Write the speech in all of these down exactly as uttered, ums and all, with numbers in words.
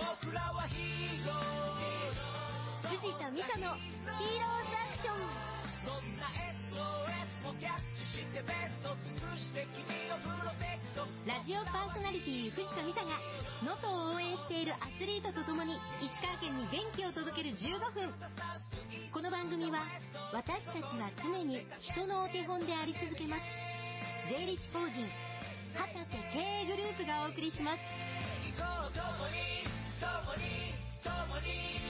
僕らはヒーロー、藤田美沙のヒーローズアクション。そんな エスオーエス もキャッチしてベスト尽くして君をプロテクト。ラジオパーソナリティ藤田美沙が能登を応援しているアスリートとともに石川県に元気を届けるじゅうごふん。この番組は私たちは常に人のお手本であり続けます。税理士法人畑経営グループがお送りします。行こう共に共に共に。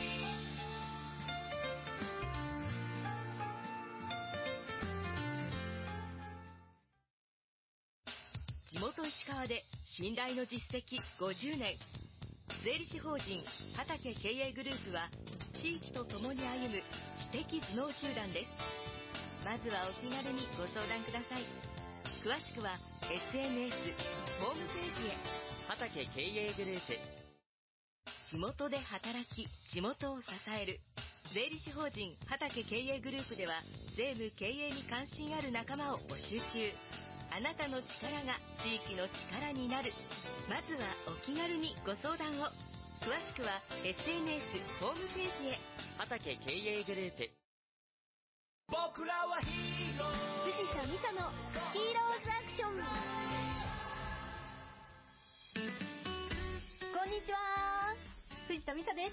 地元石川で信頼の実績ごじゅうねん、税理士法人畑経営グループは地域とともに歩む知的頭脳集団です。まずはお気軽にご相談ください。詳しくは エスエヌエス ホームページへ。 畑経営グループ。 地元で働き地元を支える税理士法人畑経営グループでは、税務経営に関心ある仲間を募集中。あなたの力が地域の力になる。まずはお気軽にご相談を。詳しくは エスエヌエス ホームページへ。 畑経営グループ。 僕らはヒーロー、 藤田美沙のヒーローズアクション。こんにちは、藤田美沙です。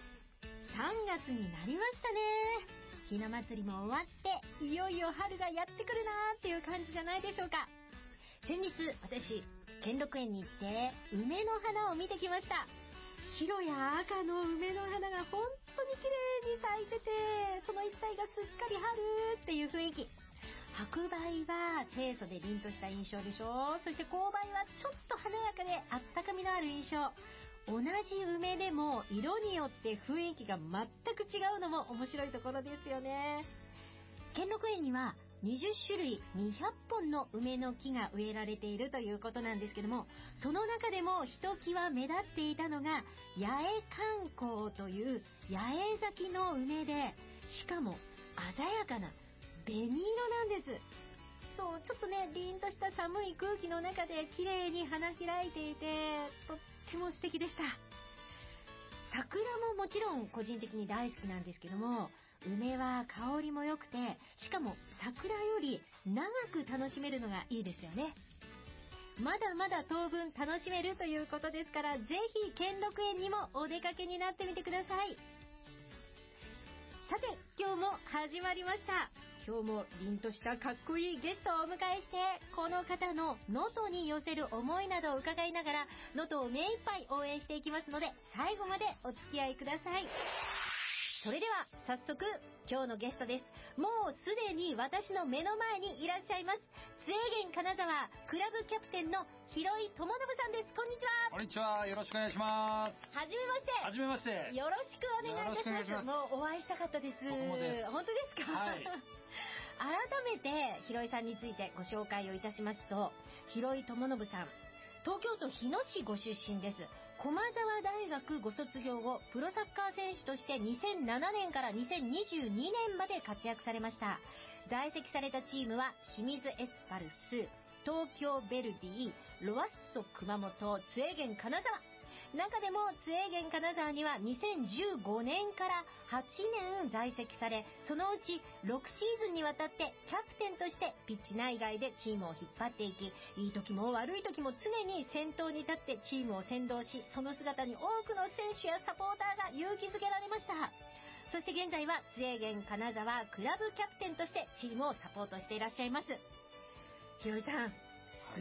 さんがつになりましたね。ひな祭りも終わっていよいよ春がやってくるなーっていう感じじゃないでしょうか。先日私兼六園に行って梅の花を見てきました。白や赤の梅の花が本当に綺麗に咲いてて、その一帯がすっかり春っていう雰囲気。白梅は清楚で凛とした印象でしょ。そして紅梅はちょっと華やかであったかみのある印象。同じ梅でも色によって雰囲気が全く違うのも面白いところですよね。兼六園にはにじゅっしゅるいにひゃっぽんの梅の木が植えられているということなんですけども、その中でもひときわ目立っていたのが八重観光という八重咲きの梅で、しかも鮮やかな紅色なんです。そう、ちょっとね凛とした寒い空気の中で綺麗に花開いていて、とっても素敵でした。桜ももちろん個人的に大好きなんですけども、梅は香りも良くて、しかも桜より長く楽しめるのがいいですよね。まだまだ当分楽しめるということですから、ぜひ兼六園にもお出かけになってみてください。さて今日も始まりました。今日も凛としたかっこいいゲストをお迎えして、この方の能登に寄せる思いなどを伺いながら、能登を目いっぱい応援していきますので、最後までお付き合いください。それでは早速今日のゲストです。もうすでに私の目の前にいらっしゃいます。津江源金沢クラブキャプテンの広井智信さんです。こんにちは。 こんにちは、よろしくお願いします。 はじめまして。 はじめまして。 よろしくお願いいたします。ますもうお会いしたかったです。 僕もです。 本当ですか。はい。改めて広井さんについてご紹介をいたしますと、広井智信さん、東京都日野市ご出身です。駒沢大学ご卒業後、プロサッカー選手としてにせんななねんからにせんにじゅうにねんまで活躍されました。在籍されたチームは清水エスパルス、東京ヴェルディ、ロアッソ熊本、津江源金沢。中でも津江源金沢にはにせんじゅうごねんからはちねん在籍され、そのうちろくシーズンにわたってキャプテンとしてピッチ内外でチームを引っ張っていき、いい時も悪い時も常に先頭に立ってチームを先導し、その姿に多くの選手やサポーターが勇気づけられました。そして現在は津江源金沢クラブキャプテンとしてチームをサポートしていらっしゃいます。広井さん、はい、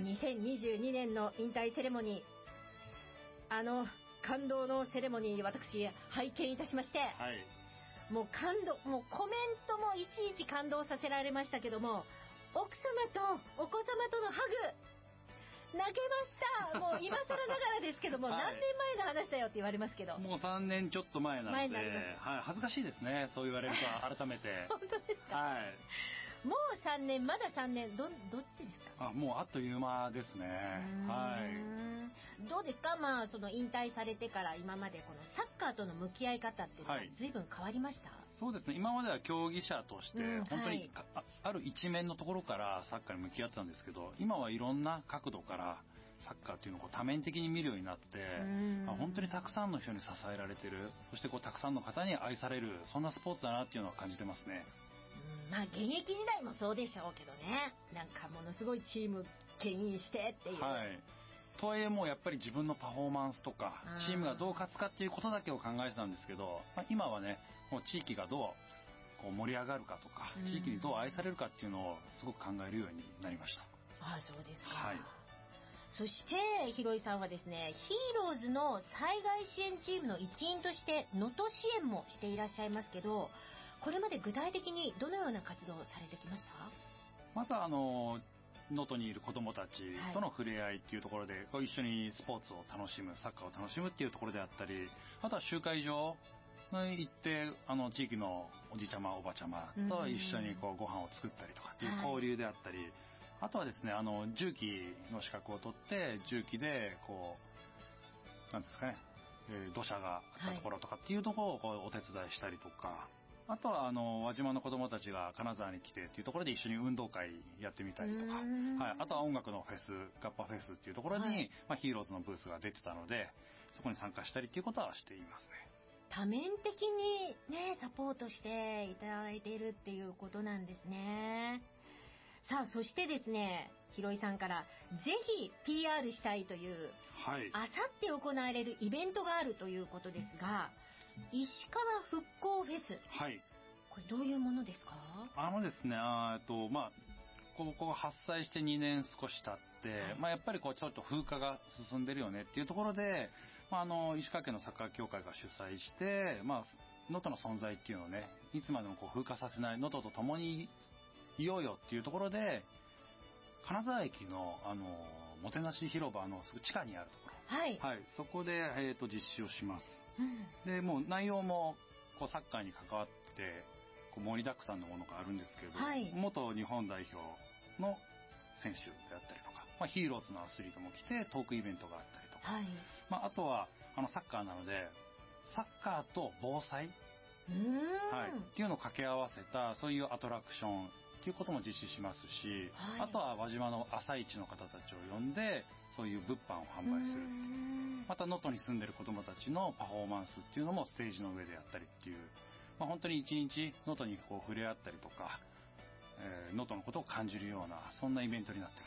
にせんにじゅうにねんの引退セレモニー、あの感動のセレモニー、私拝見いたしまして、はい、もう感動、もうコメントもいちいち感動させられましたけども、奥様とお子様とのハグ泣けました。もう今更ながらですけども、はい、何年前の話だよって言われますけど、 もうさんねんちょっと前なので、前になります、はい、恥ずかしいですね、そう言われると改めて。 本当ですか。 はい、 もうさんねん、まださんねん、どどっちですか。 あ、もうあっという間ですね。はい。 どうですか。まあその引退されてから今までこのサッカーとの向き合い方っていうのは随分変わりました。はい、 そうですね。今までは競技者として本当に、うん、はい、あ, ある一面のところからサッカーに向き合ってたんですけど、今はいろんな角度からサッカーっていうのをこう多面的に見るようになって、本当にたくさんの人に支えられてる、そしてこうたくさんの方に愛される、そんなスポーツだなっていうのは感じてますね。 うん、まあ現役時代もそうでしょうけどね、なんかものすごいチーム牽引してっていう、 はい、とはいえもうやっぱり自分のパフォーマンスとかチームがどう勝つかっていうことだけを考えてたんですけど、まあ、今はねもう地域がどうこう盛り上がるかとか、地域にどう愛されるかっていうのをすごく考えるようになりました。 ああ、そうですか。 はい。 そしてひろいさんはですね、ヒーローズの災害支援チームの一員として能登支援もしていらっしゃいますけど、これまで具体的にどのような活動をされてきました？ まずあの能登にいる子どもたちとの触れ合いっていうところで、はい、一緒にスポーツを楽しむ、サッカーを楽しむっていうところであったり、あとは集会場に行ってあの地域のおじいちゃまおばちゃまと一緒にこうご飯を作ったりとかっていう交流であったり、はい、あとはですね、あの重機の資格を取って重機でこうなんですかね、えー、土砂があったところとかっていうところをこうお手伝いしたりとか、あとはあの輪島の子どもたちが金沢に来てっていうところで一緒に運動会やってみたりとか、はい、あとは音楽のフェス、ガッパフェスっていうところに、はい、まあ、ヒーローズのブースが出てたので、そこに参加したりっていうことはしていますね。 多面的にねサポートしていただいているっていうことなんですね。さあ、そしてですね、ひろいさんからぜひ ピーアール したいという、はい、あさって行われるイベントがあるということですが、石川復興フェス、はい、これどういうものですか？ あのですね、あとまあここが発災してにねん少し経って、はい、まあ、やっぱりこうちょっと風化が進んでるよねっていうところで、まあ、あの石川県のサッカー協会が主催して、まあ、能登の存在っていうのをね、いつまでもこう風化させない、能登と共にいようよっていうところで、金沢駅のあのもてなし広場のすぐ地下にあるところ、はいはい、そこで、えー、と実施をします。うん、でもう内容もこうサッカーに関わってこう盛りだくさんのものがあるんですけど、はい、元日本代表の選手であったりとか、まあ、ヒーローズのアスリートも来てトークイベントがあったりとか、はい、まあ、あとはあのサッカーなのでサッカーと防災、うーん、はい、っていうのを掛け合わせたそういうアトラクションっていうことも実施しますし、はい、あとは輪島の朝市の方たちを呼んでそういう物販を販売するっていう、また能登に住んでる子どもたちのパフォーマンスっていうのもステージの上でやったりっていう、まあ、本当に一日能登にこう触れ合ったりとか能登、えー、のことを感じるようなそんなイベントになってます。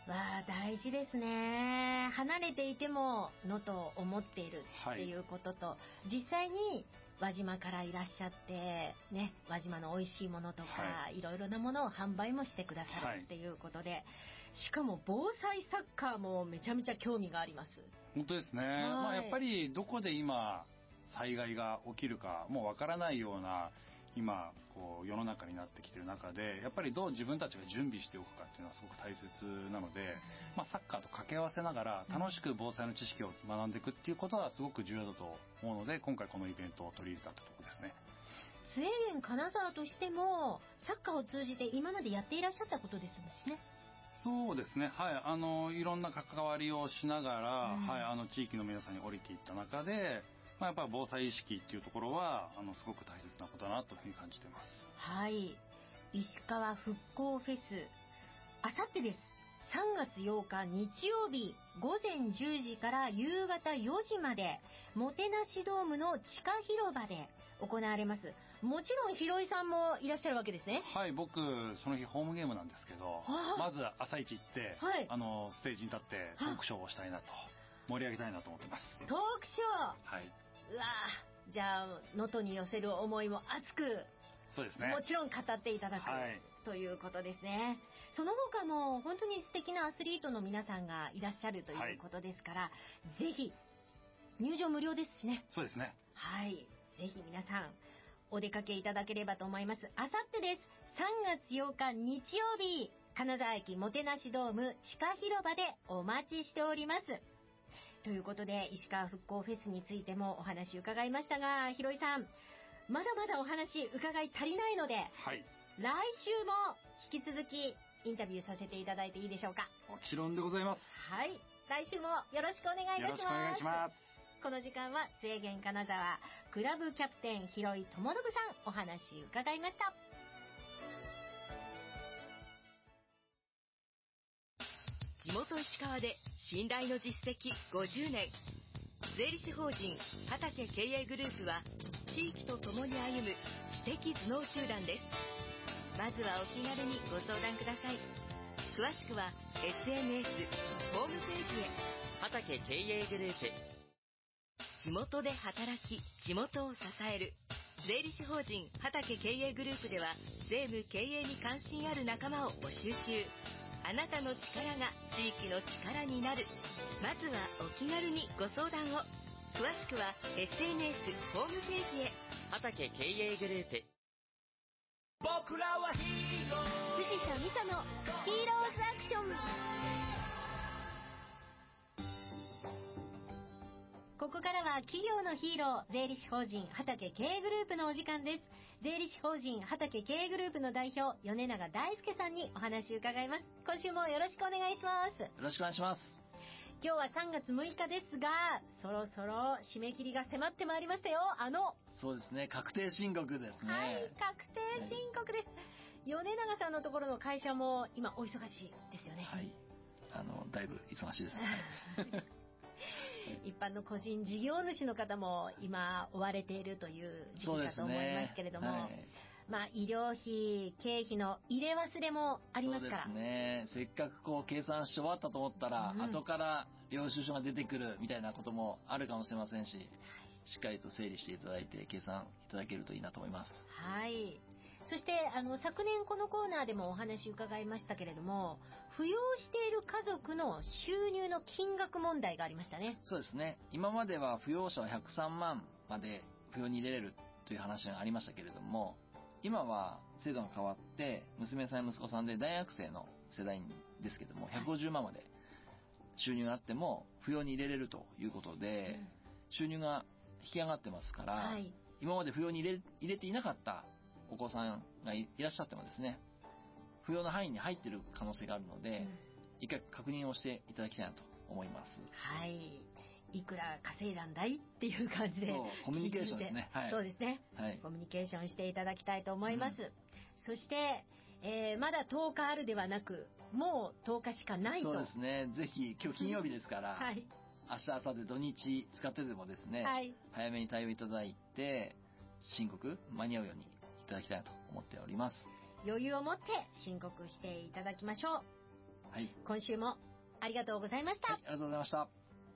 わあ、大事ですね。離れていても能登を思っているっていうことと、はい、実際に輪島からいらっしゃってね、輪島の美味しいものとか、はい、いろいろなものを販売もしてくださるっていうことで、はい、しかも防災サッカーもめちゃめちゃ興味があります。 本当ですね、まあ、やっぱりどこで今災害が起きるかもうわからないような今こう世の中になってきている中で、やっぱりどう自分たちが準備しておくかっていうのはすごく大切なので、まあ、サッカーと掛け合わせながら楽しく防災の知識を学んでいくっていうことはすごく重要だと思うので、今回このイベントを取り入れたところですね。 スウェーデン金沢としてもサッカーを通じて今までやっていらっしゃったことですしね。 そうですね、はい、あのいろんな関わりをしながら、うん、はい、あの地域の皆さんに降りていった中で、まあ、やっぱり防災意識っていうところはあのすごく大切なことだなというふうに感じています。 はい、石川復興フェス、あさってです。さんがつようか日曜日ごぜんじゅうじから夕方よじまでもてなしドームの地下広場で行われます。もちろんひろいさんもいらっしゃるわけですね。 はい、僕その日ホームゲームなんですけど、まず朝一行って、はい、あのステージに立ってトークショーをしたいなと、盛り上げたいなと思ってます。 トークショー、はい、うわー、じゃあ能登に寄せる思いも熱く、 そうですね、 もちろん語っていただく、はい、ということですね。その他も本当に素敵なアスリートの皆さんがいらっしゃるということですから、はい、ぜひ入場無料ですしね。 そうですね、 はい、ぜひ皆さんお出かけいただければと思います。あさってです。さんがつようか日曜日、金沢駅もてなしドーム地下広場でお待ちしております。ということで石川復興フェスについてもお話伺いましたが、ひろいさんまだまだお話伺い足りないので、はい、来週も引き続きインタビューさせていただいていいでしょうか。 もちろんでございます。 はい、来週もよろしくお願いいたします。よろしくお願いします。この時間はスウェーデン金沢クラブキャプテン広井智信さんお話伺いました。地元石川で信頼の実績ごじゅうねん、税理士法人畑経営グループは地域とともに歩む知的頭脳集団です。まずはお気軽にご相談ください。詳しくは エスエヌエス ホームページへ。 畑経営グループ。 地元で働き、地元を支える税理士法人畑経営グループでは、税務経営に関心ある仲間を募集中。あなたの力が地域の力になる。まずはお気軽にご相談を。詳しくは エスエヌエス ホームページへ。 畑経営グループ。 僕らはヒーロー、 藤田美沙のヒーローズアクション。ここからは企業のヒーロー、税理士法人畑経営グループのお時間です。税理士法人畑経営グループの代表、米永大輔さんにお話を伺います。今週もよろしくお願いします。 よろしくお願いします。 今日はさんがつむいかですが、そろそろ締め切りが迫ってまいりましたよ。あのそうですね、確定申告ですね。 はい、確定申告です。はい、米永さんのところの会社も今お忙しいですよね。 はい、あのだいぶ忙しいですね。 一般の個人事業主の方も今追われているという時期かと思いますけれども、ね、はい、まあ、医療費、経費の入れ忘れもありますから。 そうですね。せっかくこう計算し終わったと思ったら、うん、後から領収書が出てくるみたいなこともあるかもしれませんし、しっかりと整理していただいて計算いただけるといいなと思います。 はい。そしてあの昨年このコーナーでもお話伺いましたけれども、扶養している家族の収入の金額問題がありましたね。 そうですね。今までは扶養者はひゃくさんまんまで扶養に入れれるという話がありましたけれども、今は制度が変わって娘さんや息子さんで大学生の世代ですけどもひゃくごじゅうまんまで収入があっても扶養に入れれるということで、収入が引き上がってますから、はい、今まで扶養に入れ、入れていなかったお子さんが い, いらっしゃってもですね、扶養の範囲に入っている可能性があるので、うん、一回確認をしていただきたいなと思います。 はい。いくら稼いだんだいっていう感じで、 そうコミュニケーションですね。 はい、そうですね、はい。コミュニケーションしていただきたいと思います。うん、そして、えー、まだとおかあるではなく、もうとおかしかないと。 そうですね。ぜひ今日金曜日ですから、はい、明日明後日土日使ってでもですね、はい、早めに対応いただいて申告間に合うようにいただきたいと思っております。 余裕を持って申告していただきましょう。 はい。 今週もありがとうございました。 はい、ありがとうございました。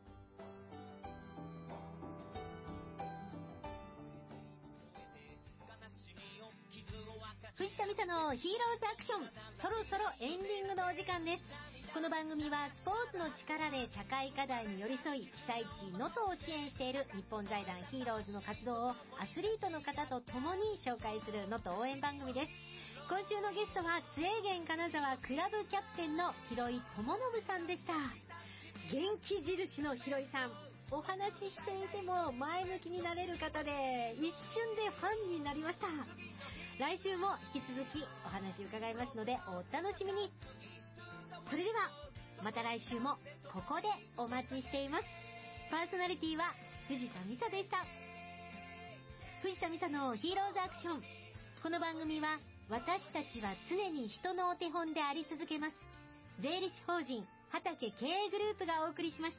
藤田美沙のヒーローズアクション、そろそろエンディングのお時間です。この番組はスポーツの力で社会課題に寄り添い、被災地能登を支援している日本財団ヒーローズの活動をアスリートの方と共に紹介する能登応援番組です。今週のゲストは津江源金沢クラブキャプテンの広井智信さんでした。元気印の広井さん、お話ししていても前向きになれる方で、一瞬でファンになりました。来週も引き続きお話伺いますのでお楽しみに。それではまた来週もここでお待ちしています。パーソナリティは藤田美沙でした。藤田美沙のヒーローズアクション、この番組は私たちは常に人のお手本であり続けます、税理士法人畑経営グループがお送りしました。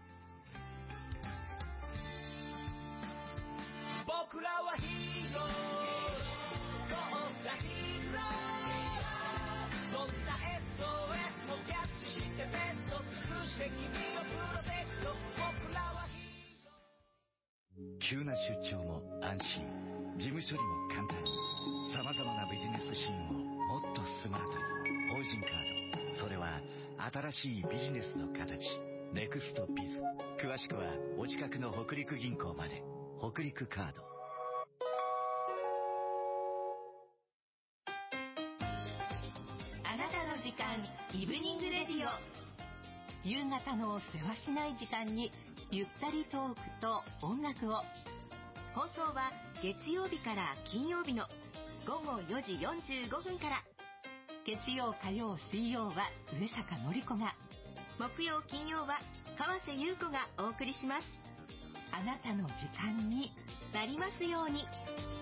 僕らはヒーロー、ヒーロー、どんな エスオーエス もキャッチしてベスト尽くして君をプロテクト、僕らはヒーロー。急な出張も安心、事務処理も簡単に、様々なビジネスシーンをもっとスマートに。法人カード、それは新しいビジネスの形。ネクストビズ。詳しくはお近くの北陸銀行まで。北陸カード。 時間イブニングレディオ、夕方のせわしない時間にゆったりトークと音楽を。放送は月曜日から金曜日のごごよじよんじゅうごふんから。月曜火曜水曜は上坂のり子が、木曜金曜は川瀬優子がお送りします。あなたの時間になりますように。